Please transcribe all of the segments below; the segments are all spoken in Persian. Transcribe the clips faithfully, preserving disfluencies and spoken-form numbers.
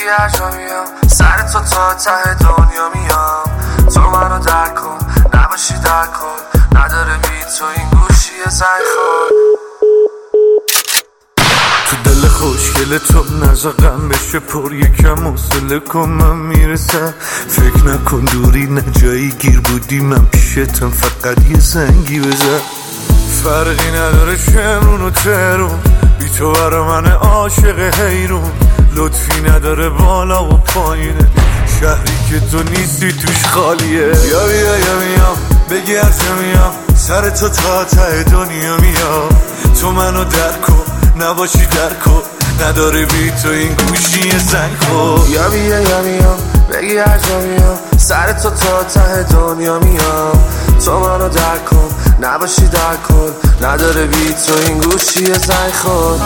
بگی هر جا میام سر تو تا ته دنیا میام. تو منو درک کن نباشی در کن، نداره بی تو این گوشی زنگ خور. تو دل خوشگل تو نزاقم بشه پر یکم حوصله کن من میرسم. فکر نکن دوری نه جایی گیر بودی من پیشتم، فقط یه زنگی بزن. فرقی نداره شمرون و ترون، بی تو برا من عاشق حیرون. لطفی نداره بالا و پایینه، شهری که تو نیستی توش خالیه. یا بیا یا میام بگی هر جا میام سر تو تا ته دنیا میام. تو منو درک کن نباشی در کن، نداره بی تو این گوشی زنگ خور. یا بیا یا میام بگی هر جا میام سر تو تا ته دنیا میام. تو منو درک کن نباشی در کن، نداره بی تو این گوشی زنگ خور.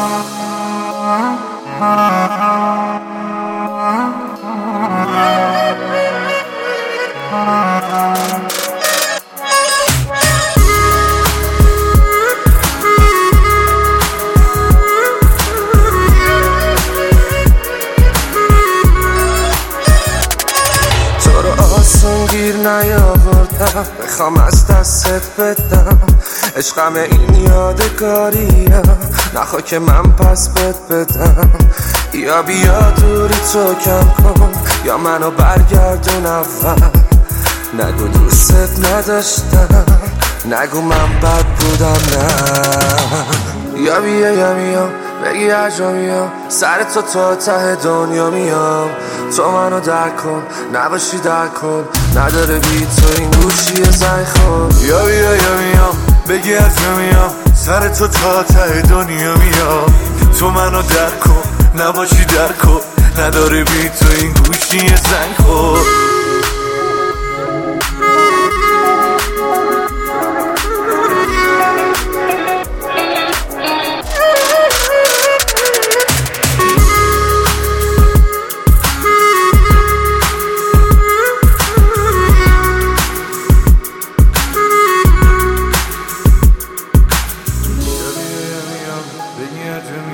گیر نیاوردم بخوام از دستت بدم، عشقم این یادگاریه نخوا که من پس بد بدم. یا بیا دوری تو کم کن یا منو برگردون اول. نگو دوستت نداشتم نگو من بد بودم نه. یا بیا یا میام بگی هر جا میام سر تو تا ته دنیا میام. تو منو درک کن نباشی در کن، نداره بی تو این گوشی زنگ خور. یا بیا یا میام بگی هر جا میام سر تو تا ته دنیا میام. تو منو درک کن نباشی در کن، نداره بی تو این گوشی زنگ خور. Yeah.